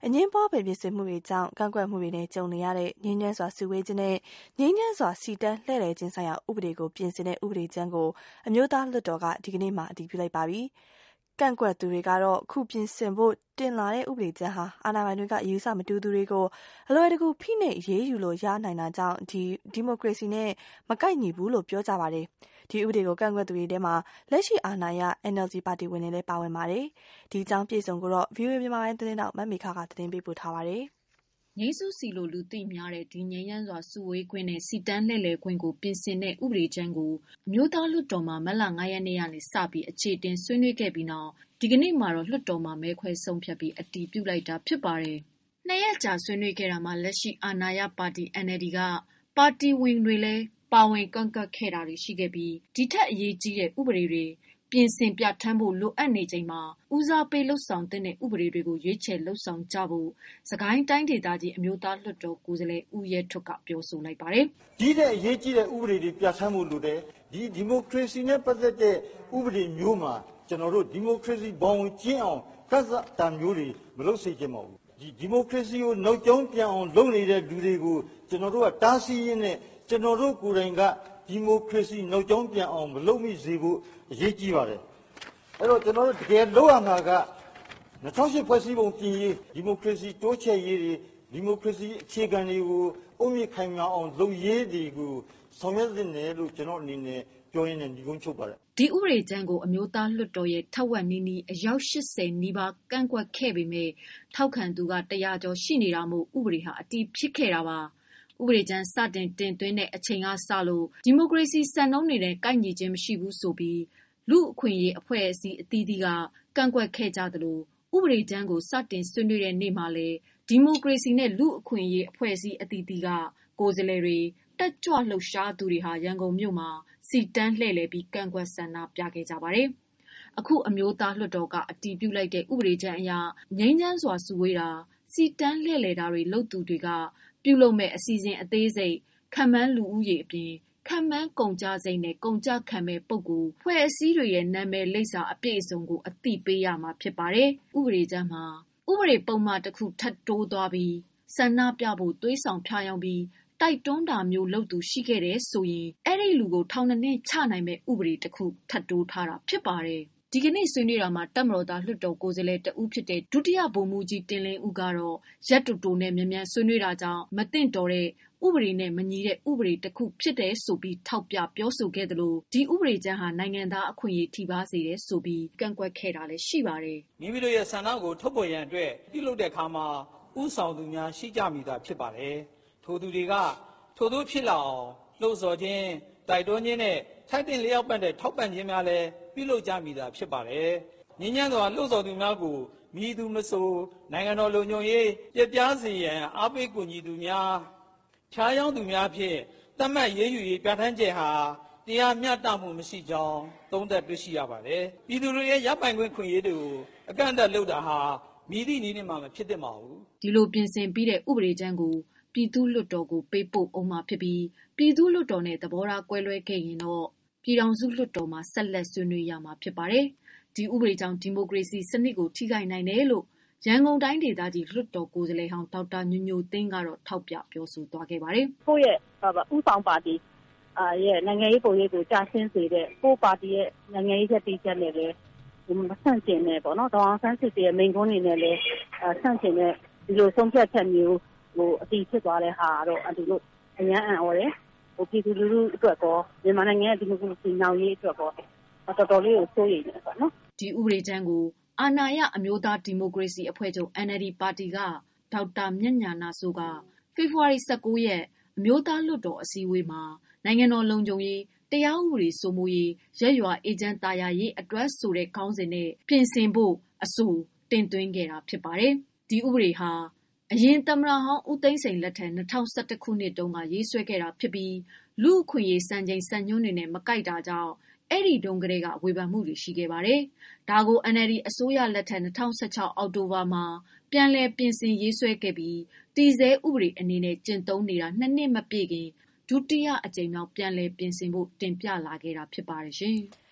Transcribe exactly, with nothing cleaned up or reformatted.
အငင်းပွားပယ်ပြင်ဆင်မှုတွေကြောင့်ကန့်ကွက်မှုတွေနဲ့ကြုံနေရတဲ့ငြိမ်းချမ်းစွာစုဝေးခြင်းနဲ့ငြိမ်းချမ်းစွာစီတန်းလှည့်လည်ခြင်းဆိုင်ရာဥပဒေကိုပြင်ဆင်တဲ့ဥပဒေကြမ်းကိုအမျိုးသားလွှတ်တော်ကဒီကနေ့မှအတည်ပြုလိုက်ပါပြီ။ကန့်ကွက်သူတွေကတော့ခုပြင်ဆင်ဖို့တင်လာတဲ့ဥပဒေကြမ်းဟာအာဏာပိုင်တွေကအယူဆမတူသူတွေကိုအလွယ်တကူဖိနှိပ်အရေးယူလို့ရနိုင်တာကြောင့်ဒီဒီမိုကရေစီနဲ့မကိုက်ညီဘူးလို့ပြောကြပါတယ်။ဒီဥပဒေကိုကန့်ကွက်သူတွေထဲမှာလက်ရှိအာဏာရ N L D ပါတီဝင်တွေလည်းပါဝင်ပါတယ်။ဒီအကြောင်းပြည့်စုံကိုတော့ ဗွီအိုအေ မြန်မာပိုင်းသတင်းထောက်မမေခကသတင်းပေးပို့ထားပါတယ်။ငြိမ်းစုစီလိုလူသိများတဲ့ဒီငြိမ်းချမ်းစွာစုဝေးခွင့်နဲ့စီတန်းလှည့်လည်ခွင့်ကိုပြင်ဆင်တဲ့ဥပဒေကြမ်းကိုအမျိုးသားလွှတ်တော်မှာမတ်လ၅ရက်နေ့ကနေစပြီးအခြေတင်ဆွေးနွေးခဲ့ပြီးနောက်ဒီကနေ့မှာတော့လွှတ်တော်မှာမဲခွဲဆုံးဖြတ်ပြီးအတည်ပြုလိုက်တာဖြစ်ပါတယ်။နှစ်ရက်ကြာဆွေးနွေးခဲ့တာမှာလက်ရှိအာဏာရပါတီ N L D ကပါတီဝင်တွေလည်းပါဝင်ကန့်ကွက်ခဲ့တာတွေရှိခဲ့ပြီးဒီထက်အရေးကြီးတဲ့ဥပဒေတွေပြင်ဆင်ပြဋ္ဌာန်းဖို့လိုအပ်နေချိန်မှာဦးစားပေးလှုပ်ဆောင်တဲ့ဥပဒေတွေကိုရွေးချယ်လှုပ်ဆောင်ကြဖို့စကိုင်းတိုင်းဒေသကြီးအမျိုးသားလွှတ်တော်ကိုယ်စားလှယ်ဦးရဲထွတ်ကပြောဆိုလိုက်ပါတယ်။ဒီတဲ့အရေးကြီးတဲ့ဥပဒေတွေပြဋ္ဌာန်းဖို့လိုတယ်။ဒီဒီမိုကရေစီနဲ့ပတ်သက်တဲ့ဥပဒေမျိုးမှာကျွန်တော်တို့ဒီမိုကရေစီဘောင်ဝင်ကျင်းအောင်ကန့်သတ်တာမျိုးတွေမလုပ်စေချင်ပါဘူး။ဒီဒီမိုကရေစီကိုနောက်ကျောင်းပြန်အောင်လုပ်နေတဲ့လူတွေကိုကျွန်တော်တို့ကတားဆီးရင်းနဲ့ကျွန်တော်တို့ကိုယ်တိုင်ကဒီမိုကရေစီနောက်ကျောင်းပြန်အောင်မလုပ်မိစေဖို့အရေးကြီးပါတယ်။အဲ့တော့ကျွန်တော်တို့တကယ်လုပ်ရမှာက၂၀၀၈ဖွဲ့စည်းပုံပြင်ရေးဒီမိုကရေစီတိုးချဲ့ရေးတွေဒီမိုကရေစီအခြေခံတွေကိုအုံမြင့်ခိုင်မာအောင်လုပ်ရေးတွေကိုဆောင်ရွက်နေတယ်လို့ကျွန်တော်အနေနဲ့ပြောရင်းနဲ့ဒီကုန်းချုပ်ပါတယ်ဒီဥပဒေကြမ်းကိုအမျိုးသားလွှတ်တော်ရဲ့ထက်ဝက်နီးနီးအယောက်၈၀နီးပါးကန့်ကွက်ခဲ့ပေမဲ့ထောက်ခံသူကတရာကျော်ရှိနေတာမို့ဥပဒေဟာအတည်ဖြစ်ခဲ့တာပါဥပဒေကြမ်းစတင်တင်သွင်းတဲ့အချိန်ကစလို့ဒီမိုကရေစီစံနှုန်းတွေနဲ့ကိုက်ညီခြင်းမရှိဘူးဆိုပြီးလူအခွင့်အရေးအဖွဲ့အစည်းအသီးသီးကကန့်ကွက်ခဲ့ကြသလိုဥပဒေကြမ်းကိုစတင်ဆွေးနွေးတဲ့နေ့မှာလည်းဒီမိုကရေစီနဲ့လူအခွင့်အရေးအဖွဲ့အစည်းအသီးသီးကကိုယ်စားလှယ်တွေတက်ကြွလှုပ်ရှားသူတွေဟာရန်ကုန်မြို့မှာစီတန်းလှည့်လည်ပြီးကန့်ကွက်ဆန္ဒပြခဲ့ကြပါတယ်။အခုအမျိုးသားလွှတ်တော်ကအတည်ပြုလိုက်တဲ့ဥပဒေကြမ်းအရငြိမ်းချမ်းစွာစုဝေးတာစီတန်းလှည့်လည်တာတွေလုပ်သူတွေကပြုလုပ်မဲ့အစီအစဉ်အသေးစိတ်ခံမှန်းလူဦးရေအပြင်ခံမှန်းကုန်ကြစိမ့်နဲ့ကုန်ကြခံမဲ့ပုံကူဖွဲ့အစည်းတွေရဲ့နာမည်လိပ်စာအပြည့်အစုံကိုအသိပေးရမှာဖြစ်ပါတယ်။ဥပဒေကြမ်းမှာဥပဒေပုံမှန်တစ်ခုထပ်တိုးသွားပြီးဆန္ဒပြဖို့သွေးဆောင်ဖြားယောင်းပြီးတိုက်တွန်းတာမျိုးလုပ်သူရှိခဲ့တယ်ဆိုရင်အဲ့ဒီလူကိုထောင်နှစ်ချနိုင်မဲ့ဥပဒေတစ်ခုထပ်တိုးထားတာဖြစ်ပါတယ်။ဒီကနေ့ဆွေးနွေးတာမှာတပ်မတော်သားလွှတ်တော်ကိုယ်စားလှယ်တဦးဖြစ်တဲ့ဒုတိယဗိုလ်မှူးကြီးတင်လင်းဦးကတော့ရက်တူတူနဲ့မြန်မြန်ဆွေးနွေးတာကြောင့်မသင့်တော်တဲ့ဥပဒေနဲ့မညီတဲ့ဥပဒေတစ်ခုဖြစ်တယ်ဆိုပြီးထောက်ပြပြောဆိုခဲ့သလိုဒီဥပဒေကြမ်းဟာနိုင်ငံသားအခွင့်အရေးထိပါစေတယ်ဆိုပြီးကန့်ကွက်ခဲ့တာလည်းရှိပါတယ်။မိမိတို့ရဲ့ဆန္ဒကိုထုတ်ဖော်ရန်အတွက်ပြုလုပ်တဲ့အခါမှာဥဆောင်သူများရှိကြမိတာဖြစ်ပါတယ်။ထိုသူတွေကထို့သောဖြစ်လာအောင်လှုံ့ဆော်ခြင်းတိုက်တွန်းခြင်းနဲ့ထိုက်တင်လျောက်ပတ်တဲ့ထောက်ပံ့ခြင်းများလည်းပြုလုပ်ကြမိတာဖြစ်ပါတယ်။ငြိမ်းချမ်းစွာလှုံ့ဆော်သူများကိုမိသူမဆိုနိုင်ငံတော်လုံခြုံရေးပြပြစေရန်အားပေးကူညီသူများဖြားယောင်းသူများဖြင့်တတ်မှတ်ရေးယူရေးပြဋ္ဌာန်းချက်ဟာတရားမျှတမှုမရှိကြောင်းသုံးသပ်တွေ့ရှိရပါတယ်။ပြည်သူတွေရဲ့ရပိုင်ခွင့်ခွင့်ရေးတွေကိုအကန့်အသတ်လုပ်တာဟာမြည်သည့်နည်းနဲ့မှမဖြစ်သင့်ပါဘူး။ဒီလိုပြင်ဆင်ပြီးတဲ့ဥပဒေကြမ်းကိုပြည်သူ့လွှတ်တော်ကိုပေးပို့အောင်မှာဖြစ်ပြီးပြည်သူ့လွှတ်တော်နဲ့သဘောထားကွဲလွဲခဲ့ရင်တော့ပြည်ထောင်စုလွှတ်တော်မှာဆက်လက်ဆွေးနွေးရမှာဖြစ်ပါတယ်။ဒီဥပဒေကြောင့်ဒီမိုကရေစီစနစ်ကိုထိခိုက်နိုင်တယ်လို့ရန်ကုန်တိုင်းဒေသကြီးလွှတ်တော်ကိုယ်စားလှယ်ဟောင်းဒေါက်တာညိုညိုသိန်းကတော့ထောက်ပြပြောဆိုသွားခဲ့ပါတယ်။ကိုယ့်ရဲ့ဥဆောင်ပါတီရဲ့နိုင်ငံရေးပုံရိပ်ကိုကြာရှင်းစေတဲ့ကိုယ့်ပါတီရဲ့နိုင်ငံရေးချက်တိချက်နဲ့လည်းမဆန့်ကျင်နဲ့ပေါ့နော်။ဒေါ်အောင်ဆန်းစုကြည်ရဲ့မိန့်ခွန်းတွေနဲ့လည်းဆန့်ကျင်တဲ့ဒီလိုဆုံးဖြတ်ချက်မျိုးဟိုအတီးဖြစ်သွားတဲ့ဟာတော့ဒီလိုအញ្ញံ့အော်တယ်ဟိုပြည်သူလူထုအတွက်ကောမြန်မာနိုင်ငံရဲ့ဒီမိုကရေစီနောက်ရေးအတွက်ကောတော်တော်လေးကိုစိုးရိမ်နေပါနော်ဒီဥပဒေကြမ်းကိုအာဏာရအမျိုးသားဒီမိုကရေစီအဖွဲ့ချုပ် N L D ပါတီကဒေါက်တာမြတ်ညာနာစိုးကဖေဖော်ဝါရီ၁၉ရက်အမျိုးသားလွှတ်တော်အစည်းအဝေးမှာနိုင်ငံတော်လုံခြုံရေးတရားဥပဒေစိုးမိုးရေးရက်ရွာအေဂျင့်တာယာရေးအတွက်ဆိုတဲ့ခေါင်းစဉ်နဲ့ပြင်ဆင်ဖို့အဆိုတင်သွင်းခဲ့တာဖြစ်ပါတယ်ဒီဥပဒေဟာအရင်သမ္မတဟောင်းဦးသိန်းစိန်လက်ထက်၂၀၁၁ခုနှစ်တုန်းကရေးဆွဲခဲ့တာဖြစ်ပြီးလူအခွင့်အရေးစံချိန်စံညွှန်းတွေနဲ့မကိုက်တာကြောင့်အဲ့ဒီတုန်းကတည်းကဝေဖန်မှုတွေရှိခဲ့ပါတယ်။ဒါကို N L D အစိုးရလက်ထက်၂၀၁၆အောက်တိုဘာမှာပြန်လည်ပြင်ဆင်ရေးဆွဲခဲ့ပြီးတည်ဆဲဥပဒေအနေနဲ့ကျင့်သုံးနေတာနှစ်နှစ်မပြည့်ခင်ဒုတိယအကြိမ်မြောက်ပြန်လည်ပြင်ဆင်ဖို့တင်ပြလာခဲ့တာဖြစ်ပါတယ်ရှင်။